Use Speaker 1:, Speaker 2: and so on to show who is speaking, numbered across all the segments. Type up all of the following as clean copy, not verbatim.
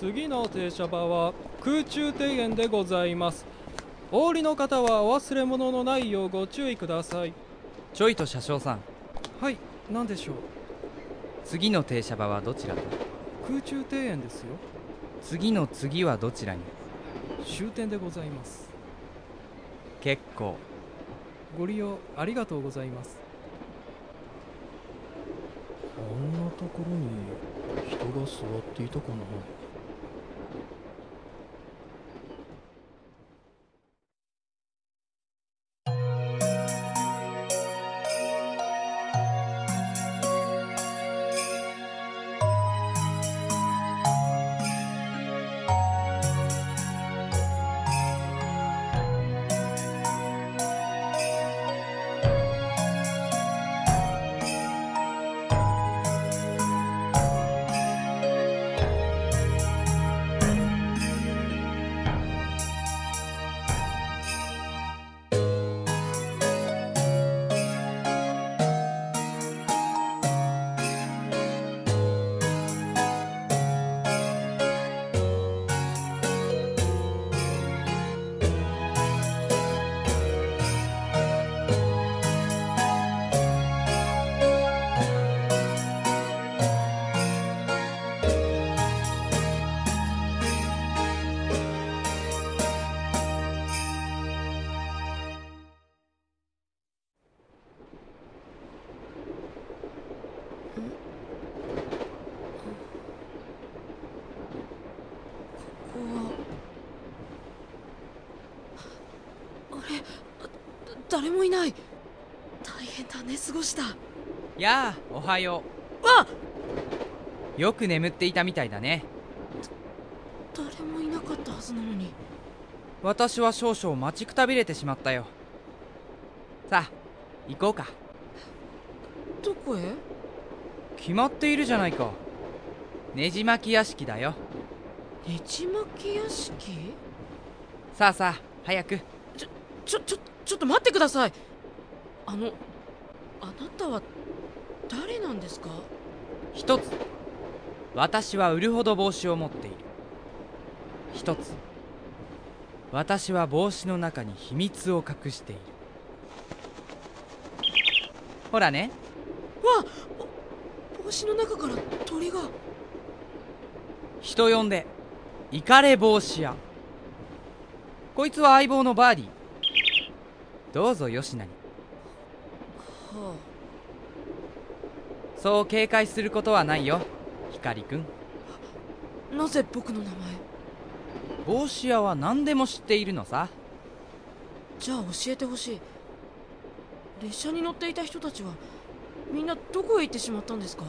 Speaker 1: 次の停車場は空中庭園でございます。お降りの方はお忘れ物のないようご注意ください。
Speaker 2: ちょいと車掌さん、
Speaker 1: はい、何でしょう。
Speaker 2: 次の停車場はどちらと？
Speaker 1: 空中庭園ですよ。
Speaker 2: 次の次はどちらに？
Speaker 1: 終点でございます。
Speaker 2: 結構。
Speaker 1: ご利用ありがとうございます。あんなところに人が座っていたかな。
Speaker 3: 誰もいない。大変だ、寝過ごした。
Speaker 2: やあ、おはよ
Speaker 3: わっ、
Speaker 2: う。よく眠っていたみたいだね。
Speaker 3: 誰もいなかったはずなのに。
Speaker 2: 私は少々待ちくたびれてしまったよ。さあ、行こうか。
Speaker 3: どこへ？
Speaker 2: 決まっているじゃないか。ねじ巻き屋敷だよ。
Speaker 3: ねじ巻き屋敷？
Speaker 2: さあさあ、早く。
Speaker 3: ちょっと待ってください。あなたは誰なんですか？
Speaker 2: 一つ、私は売るほど帽子を持っている。一つ、私は帽子の中に秘密を隠している。ほらね。
Speaker 3: わっ、帽子の中から鳥が。
Speaker 2: 人呼んでイカレ帽子屋。こいつは相棒のバーディー。どうぞよしなに。
Speaker 3: は
Speaker 2: そう警戒することはないよ、光くん。
Speaker 3: あ、なぜ僕の名前？
Speaker 2: 帽子屋は何でも知っているのさ。
Speaker 3: じゃあ教えてほしい。列車に乗っていた人たちはみんなどこへ行ってしまったんですか？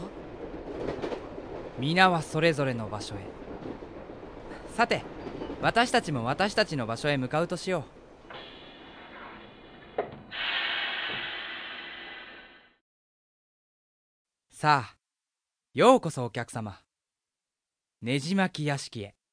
Speaker 2: 皆はそれぞれの場所へ。さて、私たちも私たちの場所へ向かうとしよう。さあ、ようこそお客様。ねじ巻き屋敷へ。